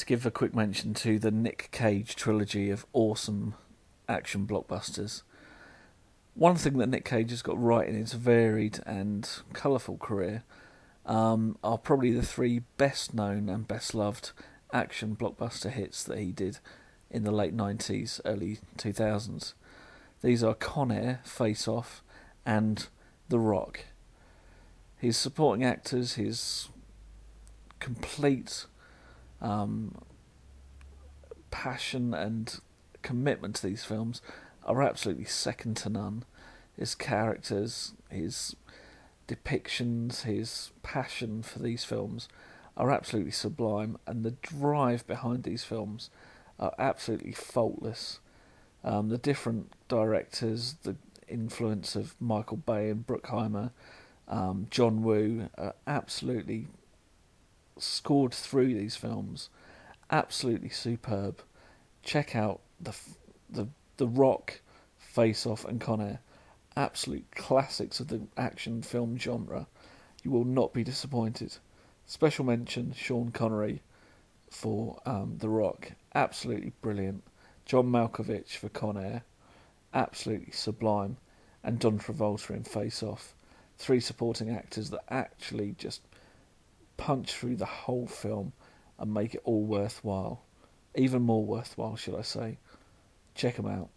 to give a quick mention to the Nick Cage trilogy of awesome action blockbusters. One thing that Nick Cage has got right in his varied and colourful career are probably the three best known and best loved action blockbuster hits that he did in the late 90s, early 2000s. These are Con Air, Face Off, and The Rock. His supporting actors, his complete passion and commitment to these films are absolutely second to none. His characters, his depictions, his passion for these films are absolutely sublime, and the drive behind these films are absolutely faultless. The different directors, the influence of Michael Bay and Bruckheimer, John Woo, are absolutely scored through these films. Absolutely superb. Check out the Rock, Face Off, and Con Air. Absolute classics of the action film genre. You will not be disappointed. Special mention, Sean Connery for The Rock. Absolutely brilliant. John Malkovich for Con Air. Absolutely sublime. And Don Travolta in Face Off. Three supporting actors that actually just punch through the whole film and make it all worthwhile. Even more worthwhile, should I say. Check them out.